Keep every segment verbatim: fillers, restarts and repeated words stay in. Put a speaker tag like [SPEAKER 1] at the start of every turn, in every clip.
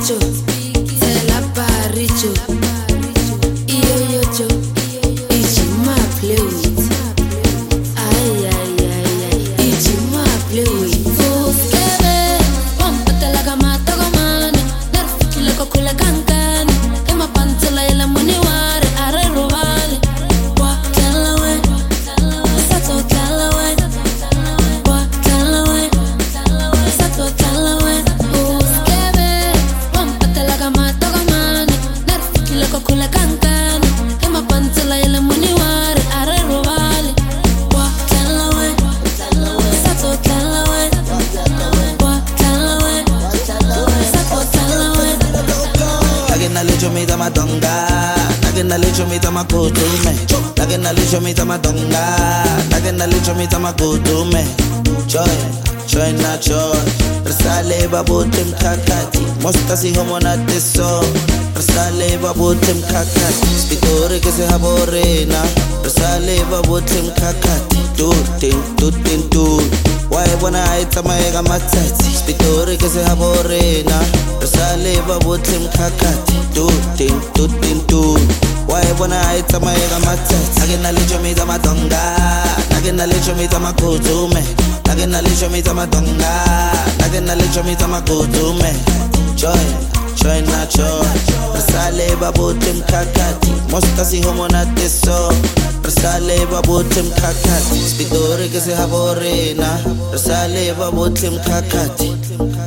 [SPEAKER 1] icho, tela paricho, iyo yocho, ichi ma play with, ay ay ay ay, ichi ma play with. Uskebe, wampate la gama togomani, nerfiki leko kule kankani, ema pantela ila muni ware, are rovali, wa kalawe, sato kalawe, wa kalawe, sato kalawe. Uskebe, wampate la gama togomani, nerfiki leko kule kankani, ema pantela ila muni ware, are rovali, wa kalawe, sato kalawe, wa kalawe, sato kalawe.
[SPEAKER 2] Nagina lecho mi tama donga, nagina lecho mi tama kutume, nagina lecho mi tama donga, nagina lecho mi tama kutume. Joy, joy na joy, resale babutim kakati, mostasi homo na teso, resale babutim kakati, spitore que se haborena, resale babutim kakati, tutin tutin tut. Why wanna I tama ega matati, spitore que se haborena, resale babutim kakati, tutin tutin tut. Why wanna I tama ega matati, nagina lecho mi tama donga, nagina lecho mi tama kutume, nagina lecho mi tama donga, nagina lecho mi tama kutume. Joy, joy na joy, resale babutim kakati, mostasi homo na teso, resale babutim kakati, spitore que se haborena, resale babutim kakati.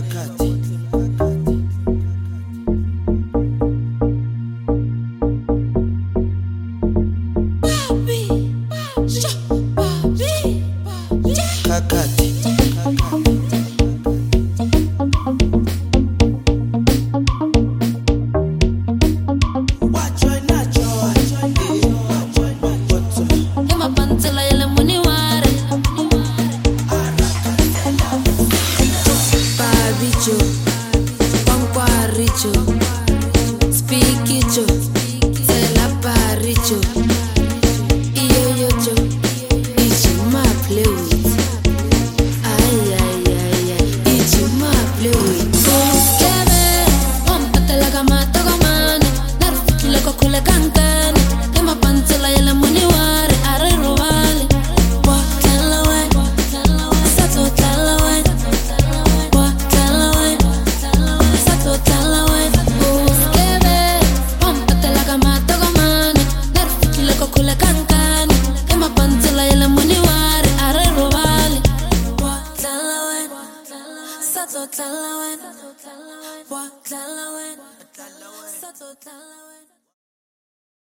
[SPEAKER 2] Kakati.
[SPEAKER 1] Ema pantela yele muni ware, babicho, pankwaricho, spikicho, tela paricho, iyo yocho, ichi ma play with, ay ay ay ay, ichi ma play with. Uskebe, wampate la gama togomani, nerfiki leko kule kankani, ema pantela yele muni ware, are rovali, wa kalawe, sato kalawe, wa kalawe, sato kalawe. Uskebe, wampate la gama togomani, nerfiki leko kule kankani, ema pantela yele muni ware, are rovali, wa kalawe, sato kalawe, wa kalawe, sato kalawe.